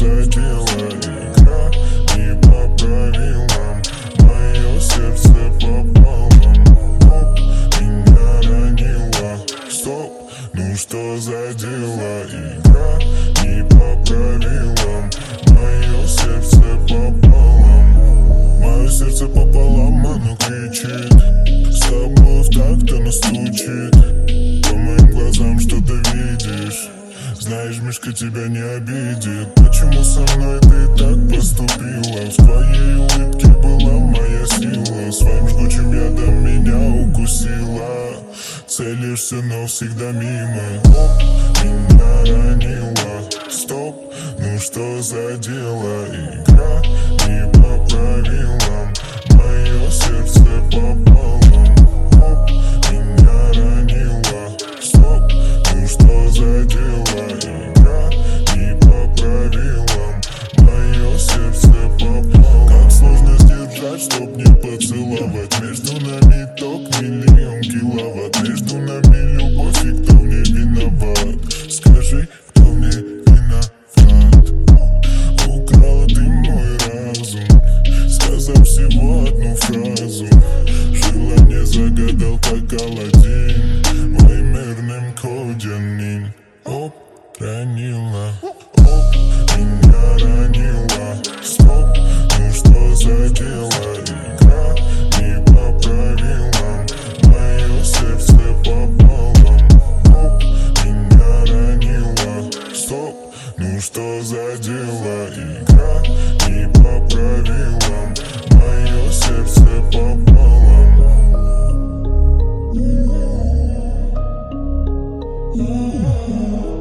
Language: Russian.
задела игра не по правилам. Мое сердце пополам. Оп, меня ранило. Стоп, ну что за дела? Игра не по правилам. Мое сердце пополам. Мое сердце пополам, оно кричит. С тобой в такт оно стучит. По моим глазам что ты видишь? Знаешь, Мишка тебя не обидит. Почему со мной ты так поступила? В твоей улыбке была моя сила. Своим жгучим ядом меня укусила. Целишься, но всегда мимо. Оп, меня ранило. Стоп, ну что за дело? Игра не по правилам. Мое сердце пополам. Оп, меня ранило. Стоп, ну что за дело? Игра не по правилам. Мое сердце пополам. Как сложно сдержать, чтоб не поцеловать. Между нами ток миллион киловатт. Между нами любовь, и кто мне виноват? Скажи, кто мне виноват? Украла ты мой разум, сказав всего одну фразу. Желание загадал, как Аладдин, мой мирным кодянин. Оп, ранила. Оп, меня ранила. Стоп, ну что за дело? Игра не по правилам. Мое сердце пополам. Оп, меня ранила. Стоп, ну что за дело? Игра не по правилам. Мое сердце пополам.